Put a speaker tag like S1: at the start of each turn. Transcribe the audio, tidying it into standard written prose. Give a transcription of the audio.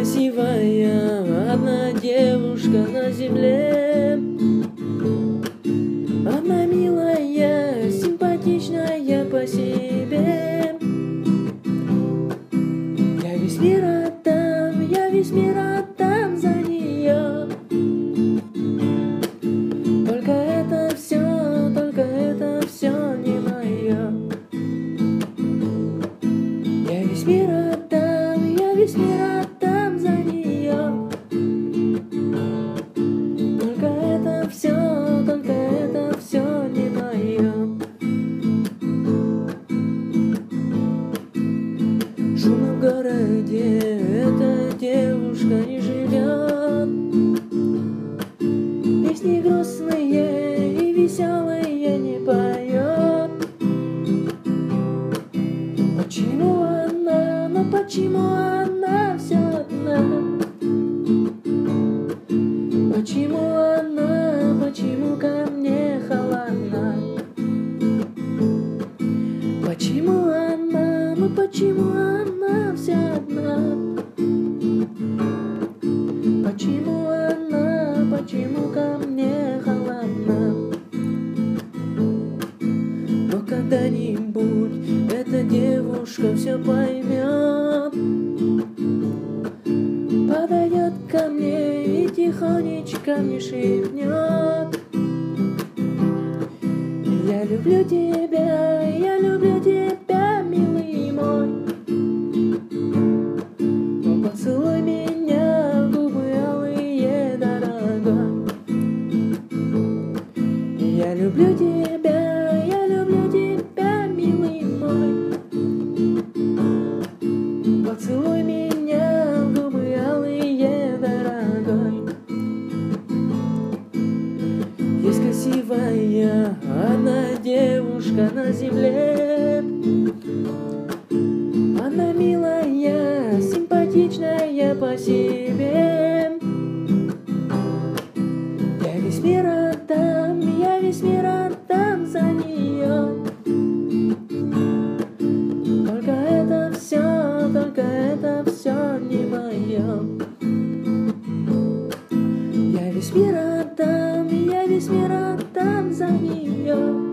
S1: красивая одна девушка на земле. Она милая, симпатичная по себе. Я весь мир отдам за нее. Только это все не мое. Я весь мир отдам за нее. Только это все не мое. В шумном городе эта девушка не живет. Песни грустные и веселые не поет. Почему она все одна? Почему ко мне холодна? Почему она все одна? Почему ко мне холодна? Но когда-нибудь эта девушка все поймет, подойдет ко мне и тихонечко мне шепнет: я люблю тебя, милый мой. Поцелуй меня в губы алые, дорогой. Я люблю тебя, милый мой. Поцелуй меня в губы алые, дорогой. Есть красивая одна девушка на земле. Она милая, симпатичная по себе. Я весь мир отдам за нее. Только это все не мое. Я весь мир отдам за нее.